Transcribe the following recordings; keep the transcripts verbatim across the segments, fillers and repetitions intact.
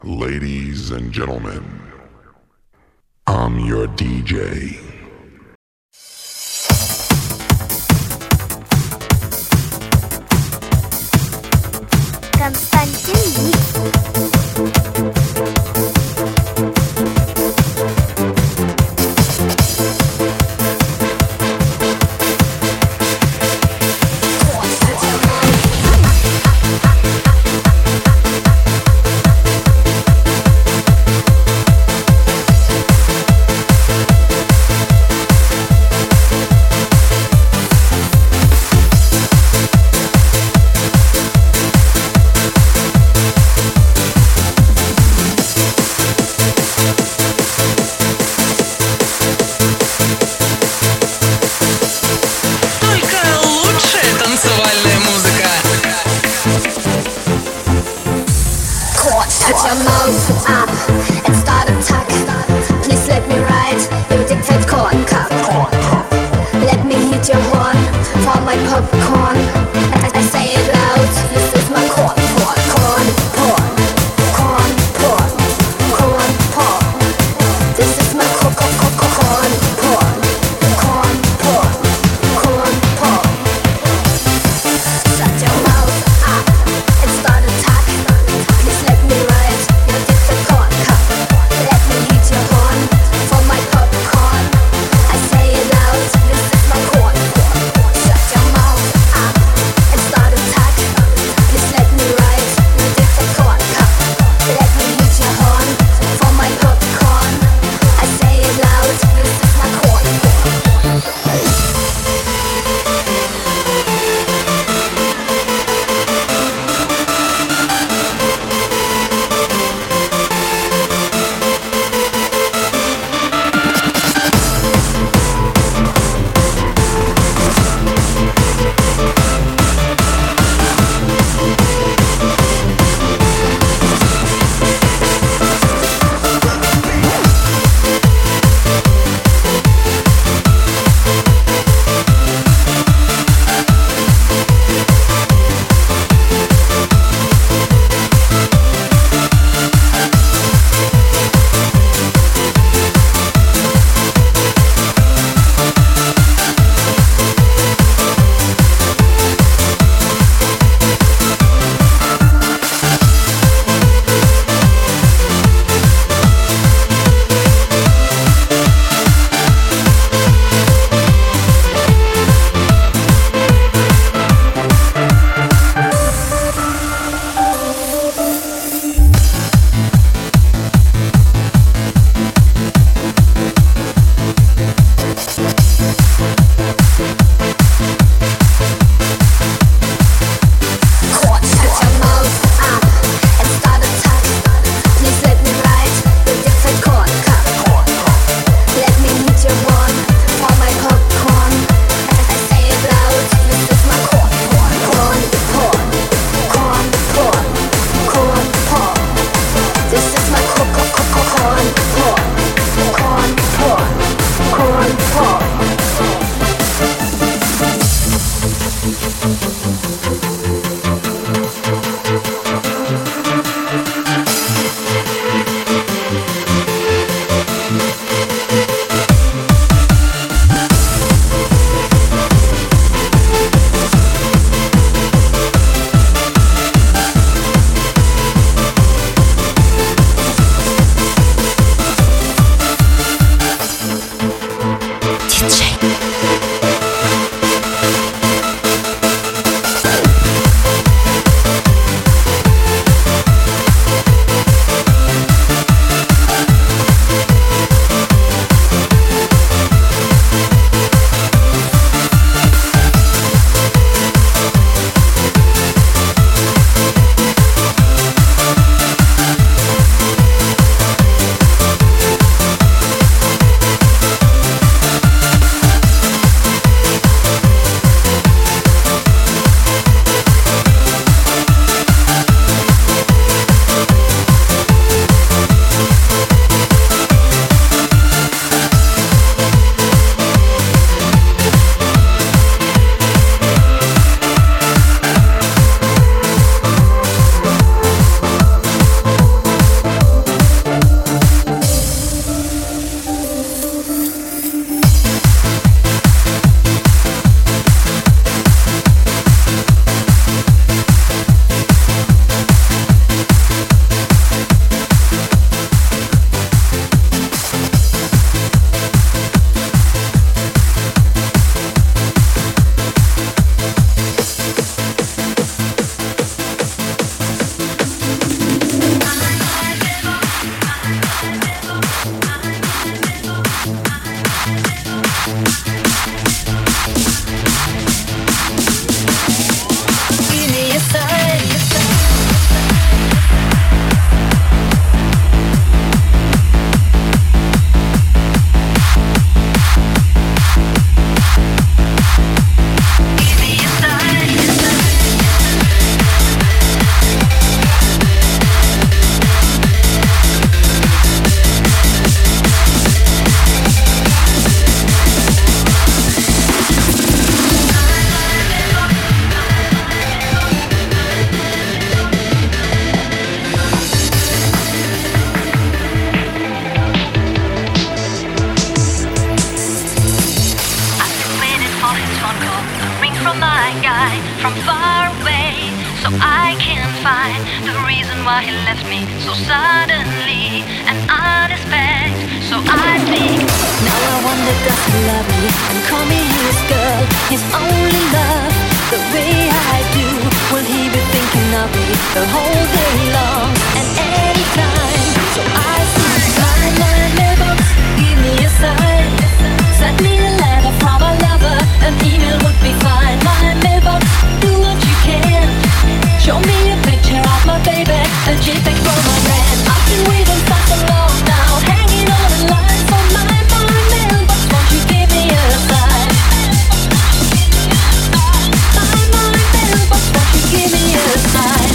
Ladies and gentlemen, I'm your D J. Константин Микс. Put your mouth up and start a talk. Please let me ride your dictate corn cup. Let me hit your horn for my popcorn. I, I say it loud, this is my corn, corn, corn, corn, corn, corn, corn, corn. This is my corn, corn, corn, corn, corn, corn, corn, corn, corn. Shut your mouth up and start a talk. Please let me ride your dictate corn cup. Let me hit your horn for my popcorn. I say it loud, this is my corn, corn. why he left me so suddenly and unexpected. So I think now I wonder, does he love me and call me his girl, his only love, the way I do? Will he be thinking of me the whole day long and anytime? So I see my my mailbox, give me a sign, send me a letter from a lover, an email would be fine. My mailbox, do what you can, show me a picture of my baby, a JPEG from my man. I've been waiting for so long now, hanging on the line for my my mailbox. Won't you give me a sign? My my mailbox, won't you give me a sign?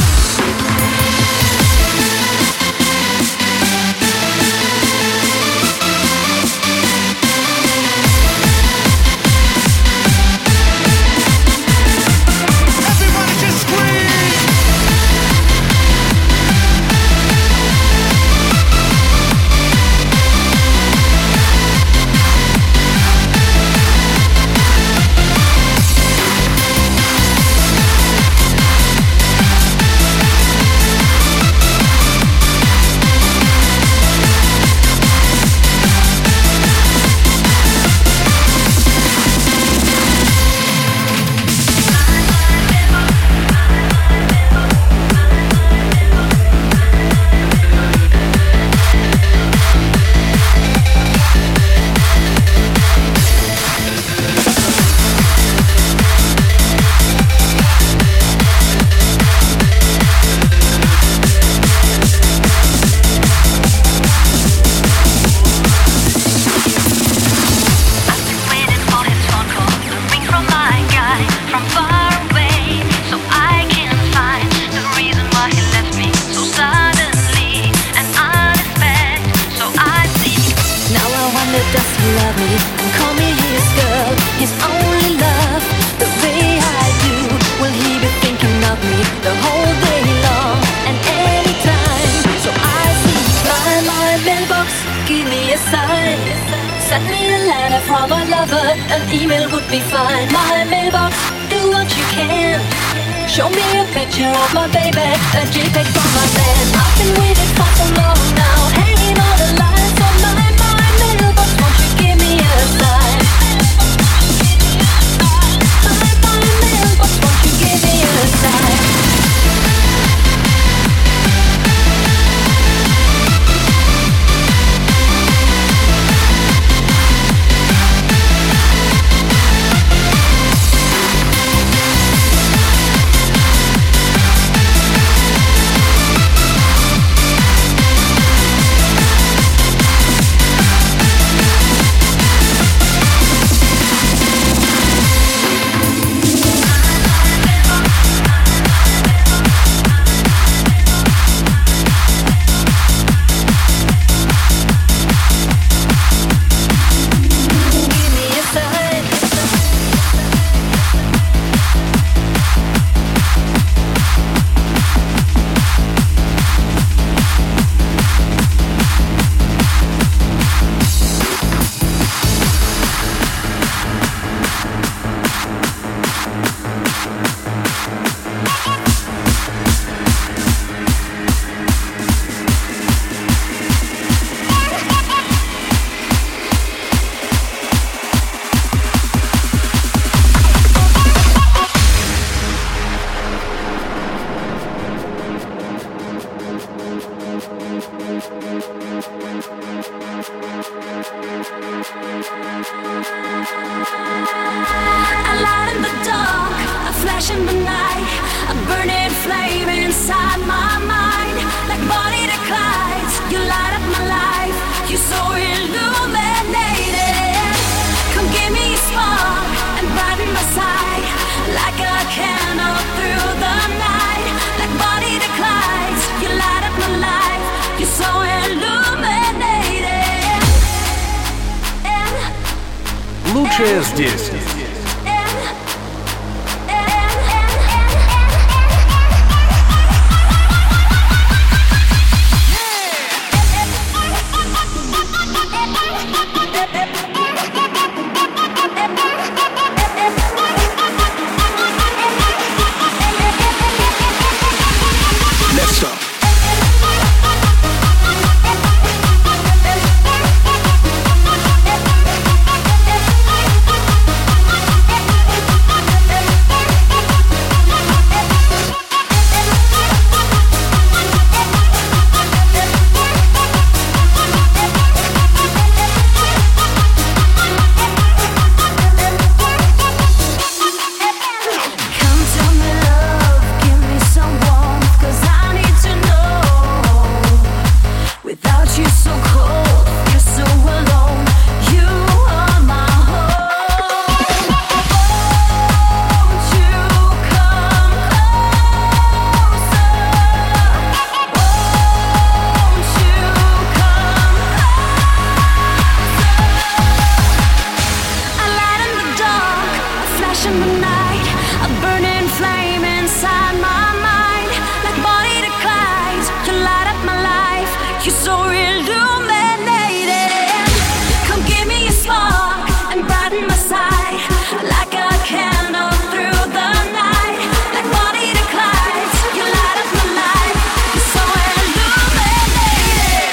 Лучшее здесь. Let's stop. You're so illuminating. Come give me a spark and brighten my side, like a candle through the night, like Bonnie to Clyde. You light up my life. You're so illuminating.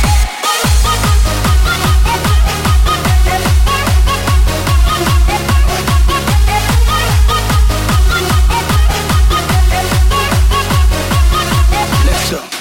Let's go.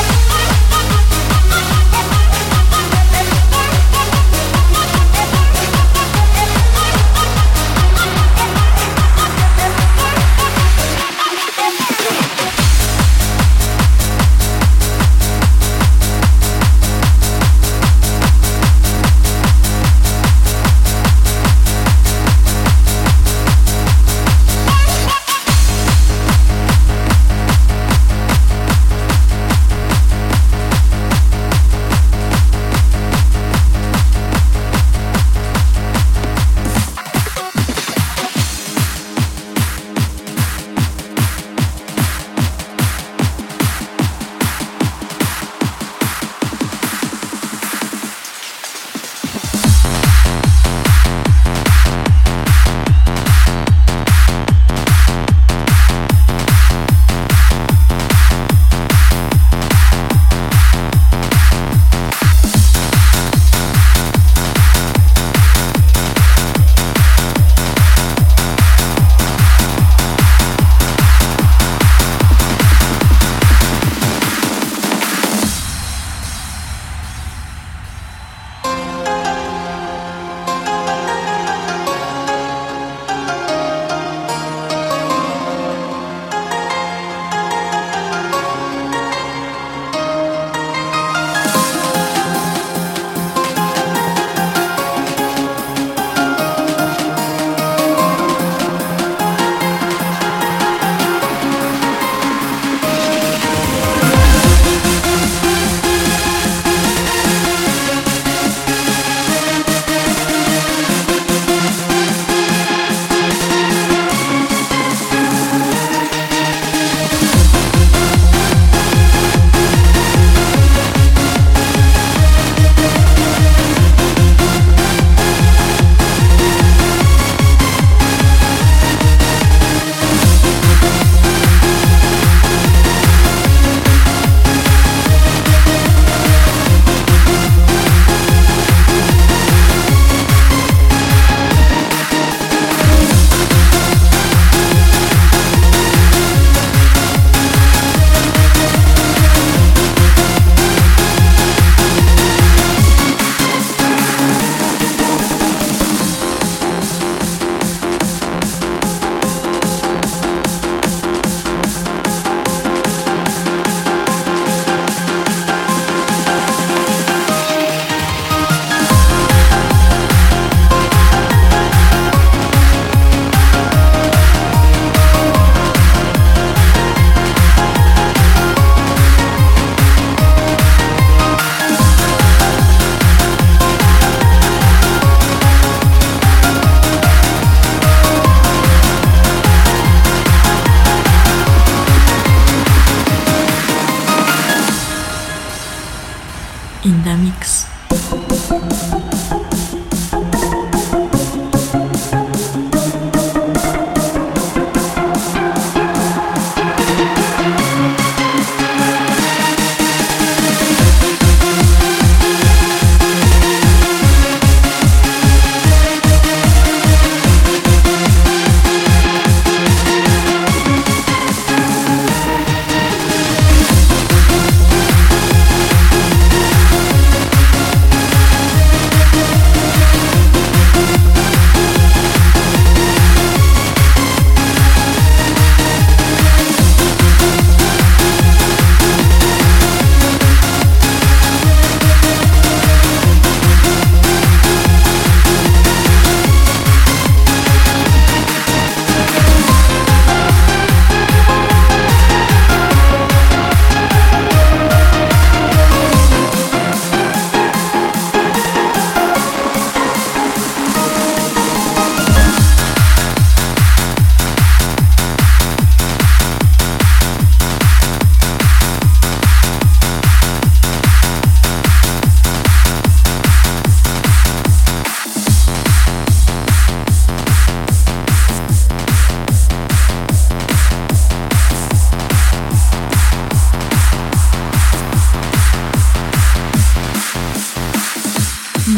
in the mix.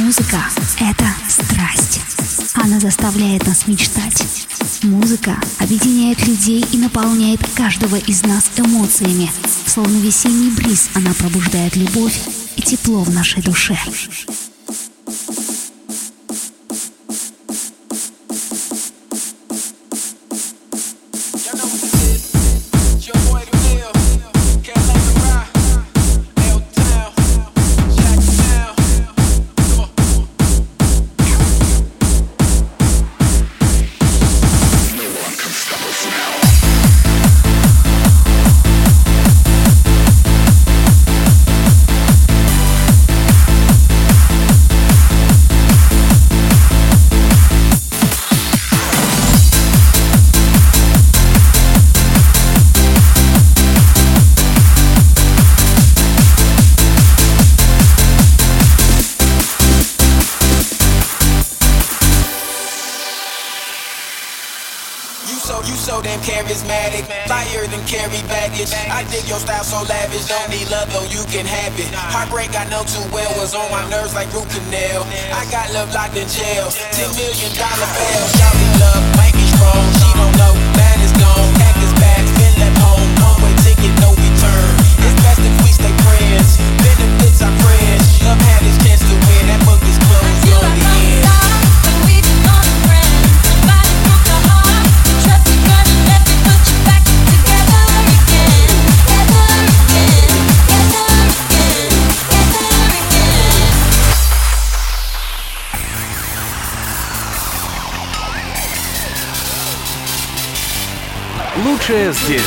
Музыка — это страсть. Она заставляет нас мечтать. Музыка объединяет людей и наполняет каждого из нас эмоциями. Словно весенний бриз, она пробуждает любовь и тепло в нашей душе. Charismatic, flyer than carry baggage. I dig your style so lavish, don't need love though, you can have it. Heartbreak I know too well, was on my nerves like root canal. I got love locked in jail, ten million dollar bail. Shouting love, might be strong, she don't know, that is gone. Pack his bags, been left home, one way ticket, no return. It's best if we stay friends, benefits our friends. Love had his chance to win, that book is closed, you're the end. Лучшее здесь.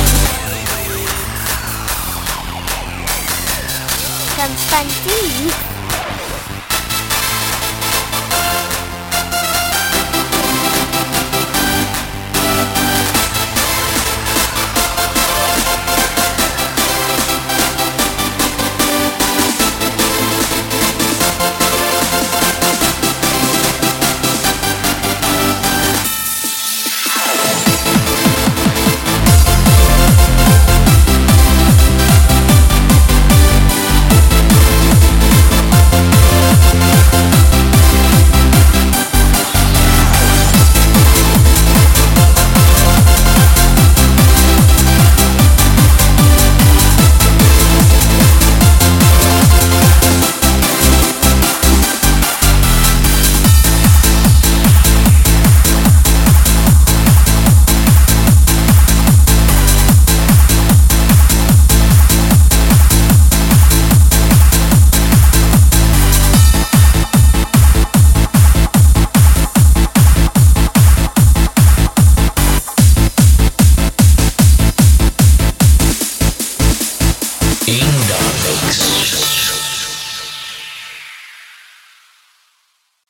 Константин Ник.